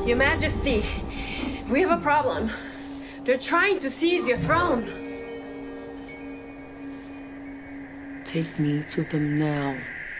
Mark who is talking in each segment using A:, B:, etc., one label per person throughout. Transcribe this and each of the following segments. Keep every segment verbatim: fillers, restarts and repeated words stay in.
A: Your Majesty, we have a problem. They're trying to seize your throne.
B: Take me to them now.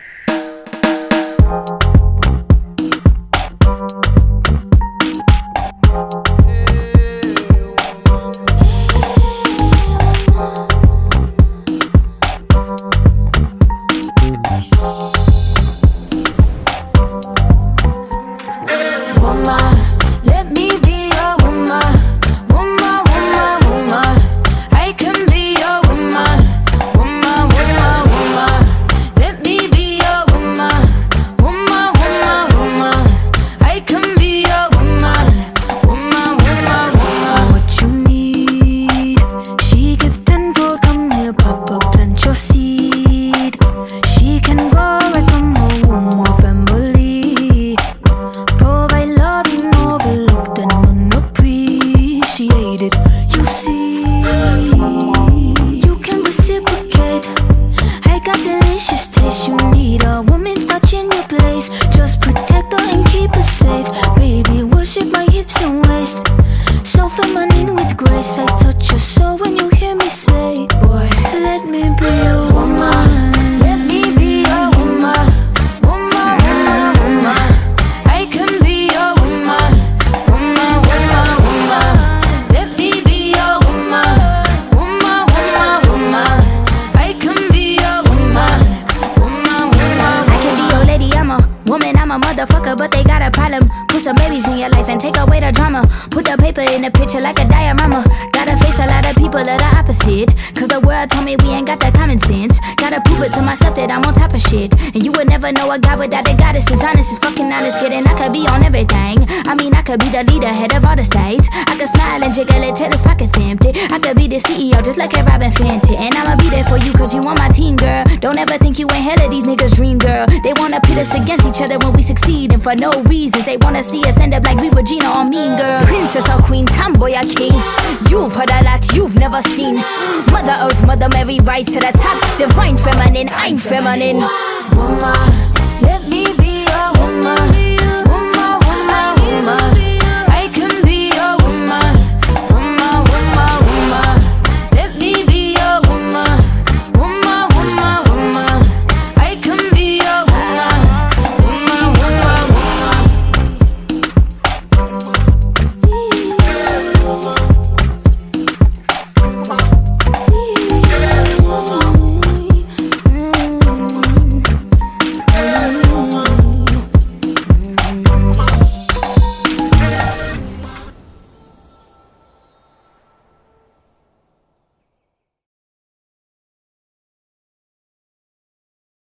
C: But they got a problem. Put some babies in your life and take away the drama. Put the paper in the picture like a diorama. Gotta face a lot of people that are opposite, cause the world told me we ain't got that common sense. Gotta prove it to myself that I'm on top of shit. And you would never know a guy without a goddess. Is honest, is fucking honest, kidding. I could be on everything. I mean, I could be the leader, head of all the states. I could smile and jiggle it till his pockets empty. I could be the C E O just like a Robin Fenty. And I'ma be there for you cause you on my team, girl. Don't ever think you ain't hell of these niggas' dream, girl. They wanna pit us against each other when we succeed, and for no reasons. They wanna see us end up like we Regina or Mean Girl. Princess or queen, tomboy or king. You've heard a lot you've never seen. Mother Earth, Mother Mary, rise to the top. Divine feminine, I'm feminine. Woman.